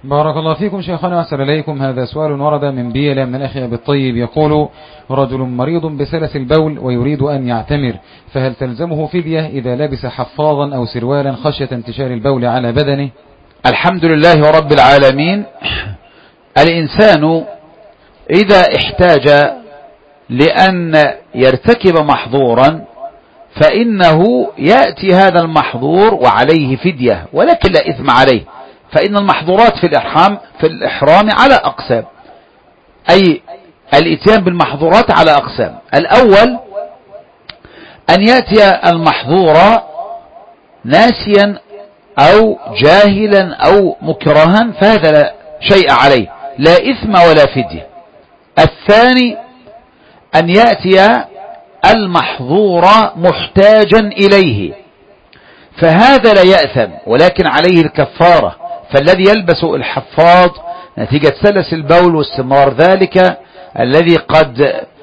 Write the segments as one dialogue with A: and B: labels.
A: بارك الله فيكم شيخنا، أحسن إليكم. هذا سؤال ورد من بيلة من الأخ أبي الطيب، يقول: رجل مريض بسلس البول ويريد أن يعتمر، فهل تلزمه فدية إذا لبس حفاظا أو سروالا خشية انتشار البول على بدنه؟
B: الحمد لله رب العالمين. الإنسان إذا احتاج لأن يرتكب محظورا فإنه يأتي هذا المحظور وعليه فدية، ولكن لا إثم عليه، فإن المحظورات في الإحرام على أقسام، أي الإتيان بالمحظورات على أقسام. الأول أن يأتي المحظور ناسيا أو جاهلا أو مكرها، فهذا لا شيء عليه، لا إثم ولا فدية. الثاني أن يأتي المحظور محتاجا إليه، فهذا لا يأثم ولكن عليه الكفارة. فالذي يلبس الحفاظ نتيجة سلس البول واستمرار ذلك الذي قد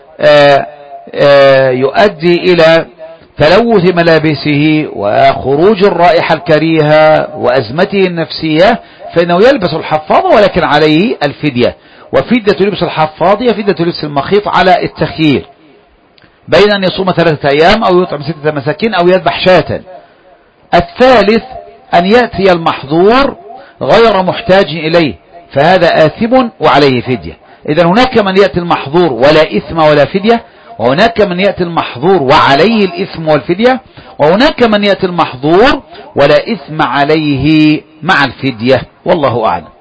B: يؤدي إلى تلوث ملابسه وخروج الرائحة الكريهة وأزمته النفسية، فإنه يلبس الحفاظ ولكن عليه الفدية. وفدية لبس الحفاظ هي فدية لبس المخيط على التخيير بين أن يصوم 3 أيام أو يطعم 6 مساكين أو يذبح شاة. الثالث أن يأتي المحظور غير محتاج إليه، فهذا آثم وعليه فدية. إذن هناك من يأتي المحظور ولا إثم ولا فدية، وهناك من يأتي المحظور وعليه الإثم والفدية، وهناك من يأتي المحظور ولا إثم عليه مع الفدية، والله أعلم.